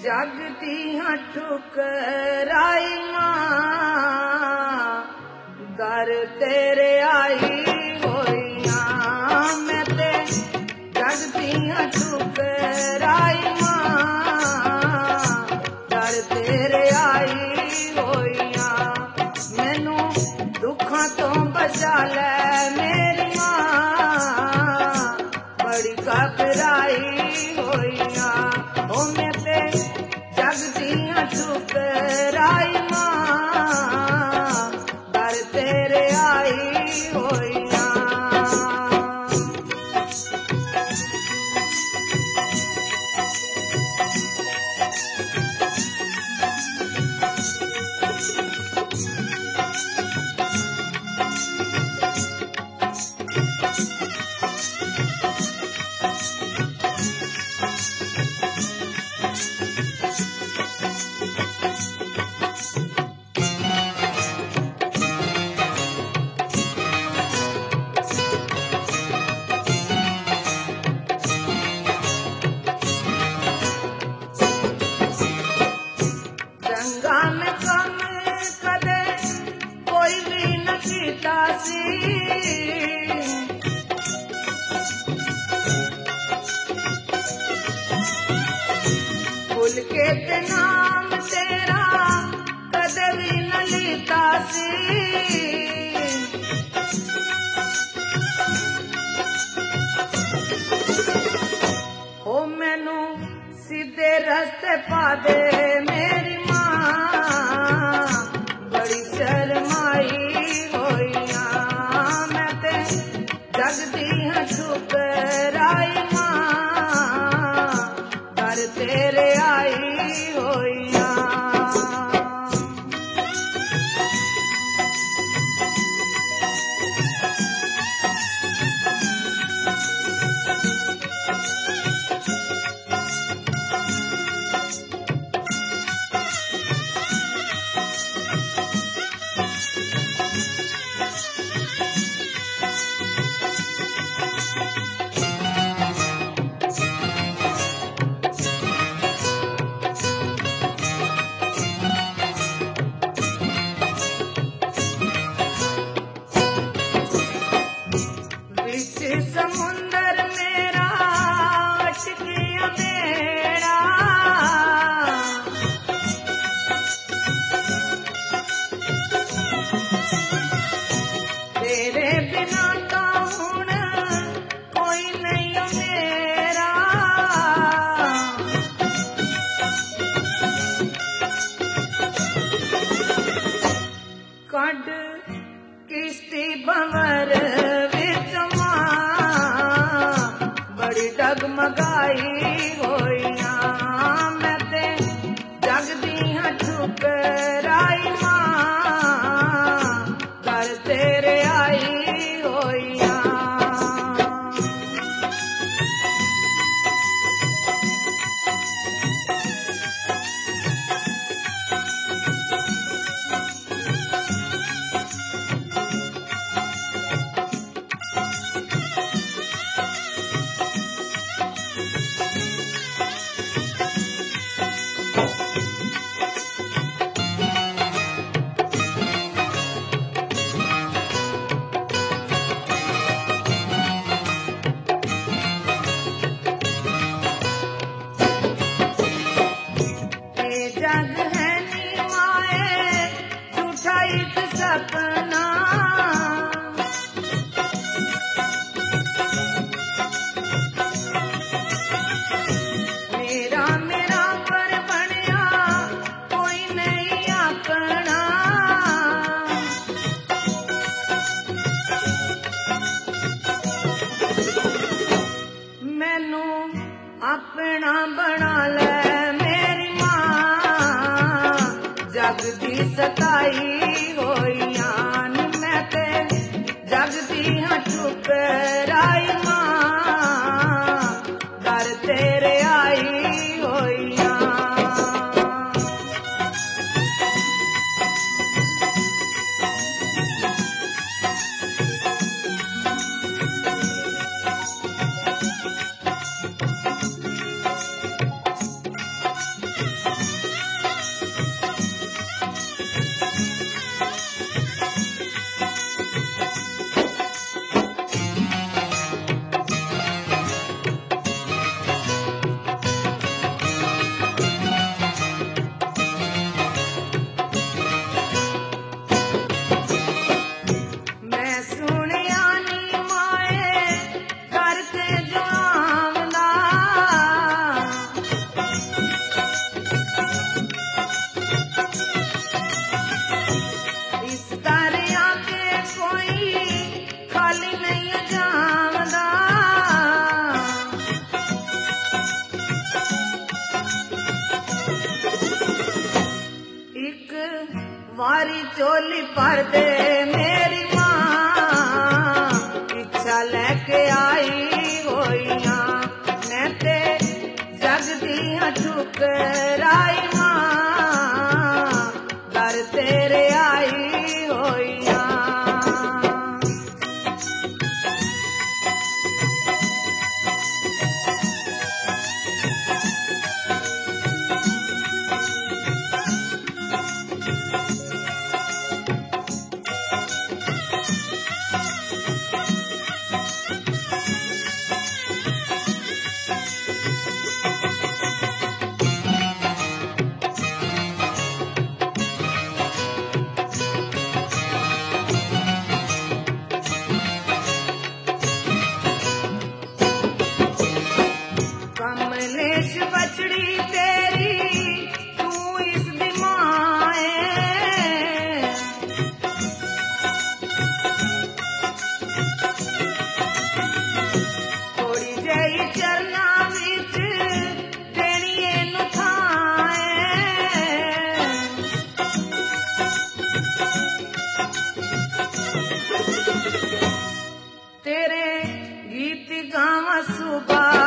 जगती हाँ ठुकराई मां, दर तेरे आई होइया मैं ते जगती हाँ ठुकराई मां, दर तेरे आई होइया मैनू दुखां तो बचा ले मेरी मां, बड़ी घबराई होइया ओ मैं ते जगतियां ठुकराई मां, दर तेरे आई होइया। गंगा में कम कदे कोई भी न कीता सी, भूल के ते नाम तेरा कदे भी न लीता सी, हो मैनू सीधे रस्ते पा दे मेरी मां, बड़ी शर्माई होइया मैं ते जगती हाँ ठुकराई मां, दर तेरे आई होइया। बीच समुंदर मेरा अटकिया बेड़ा, तेरे बिना तो हुण कोई नहीं मेरा, कड किश्ती भंवर विच मां, बड़ी डगमगाई होइया मैं ते जगती हाँ ठुकराई मां, दर तेरे आई होइया। ये जग है नी माए झूठा एक सपना, मेरा मेरा पर बनिया कोई नहीं अपना, मैनू अपना बना ले मेरी मां, जगती सताई होइया मैं ते जगती हाँ ठुकराई मां, दर तेरे आई होइया। मारी चोली पर दे मेरी माँ इच्छा लेके आई होइया मैं ते जग दिया ठुकराई माँ घर तेरे आई होइया। कमलेश बचड़ी तेरी तू इस दिमाए थोड़ी जई चरना विच देणीए नु थाए तेरे गीत गावा सुबह